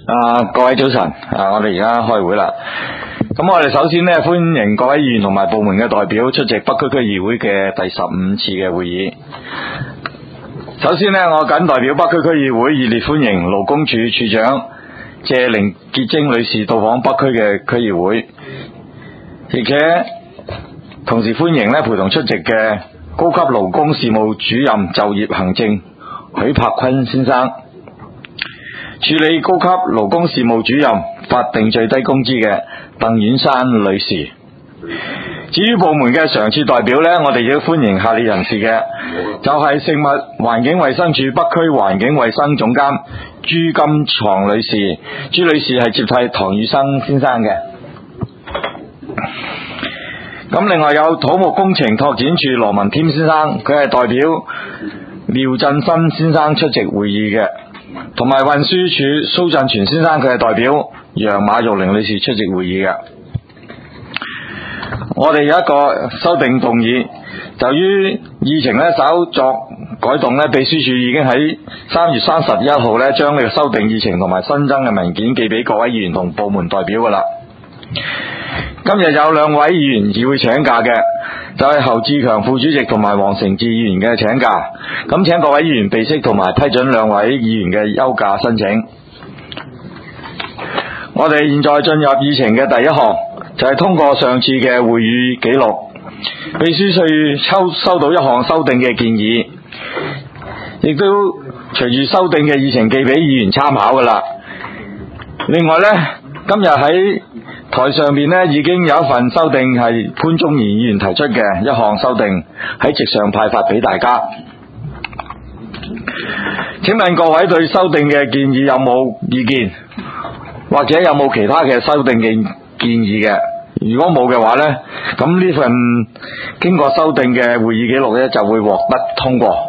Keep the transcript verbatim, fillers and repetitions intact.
啊，各位早晨，啊，我哋而家開會啦。咁我哋首先呢，歡迎各位議員同埋部門嘅代表出席北區區議會嘅第十五次嘅會議。首先呢，我謹代表北區區議會熱烈歡迎勞工處處長謝凌潔貞女士到訪北區嘅區議會，而且同時歡迎呢陪同出席嘅高級勞工事務主任就業行政許柏坤先生，處理高級勞工事務主任法定最低工資嘅鄧婉珊女士。至於部門嘅常設代表呢，我哋亦都歡迎下列人士嘅，就係、是、食物環境衛生署北區環境衛生總監朱金床女士。朱女士係接替唐宇生先生嘅。咁另外有土木工程拓展處羅文添先生，佢係代表廖振新先生出席會議嘅，同埋運輸署蘇振全先生，佢係代表楊馬玉玲女士出席會議嘅。我哋有一個修訂動議，由於議程呢稍作改動呢，秘書處已經喺三月三十一號呢將呢個修訂議程同埋新增嘅文件寄俾各位議員同部門代表噶啦。今日有兩位議員議會請假嘅，就係、是、侯志強副主席同埋黃成智議員嘅請假，咁請各位議員備悉同埋批准兩位議員嘅休假申請。我哋現在進入議程嘅第一項，就係、是、通過上次嘅會議記錄。秘書處收收到一項修訂嘅建議，亦都隨住修訂嘅議程寄俾議員參考噶啦。另外呢，今日喺台上面呢已經有一份修訂係潘宗賢議員提出嘅一項修訂，喺席上派發俾大家。請問各位對修訂嘅建議有冇意見，或者有冇其他嘅修訂嘅建議嘅？如果冇嘅話呢，咁呢份經過修訂嘅會議記錄呢就會獲得通過。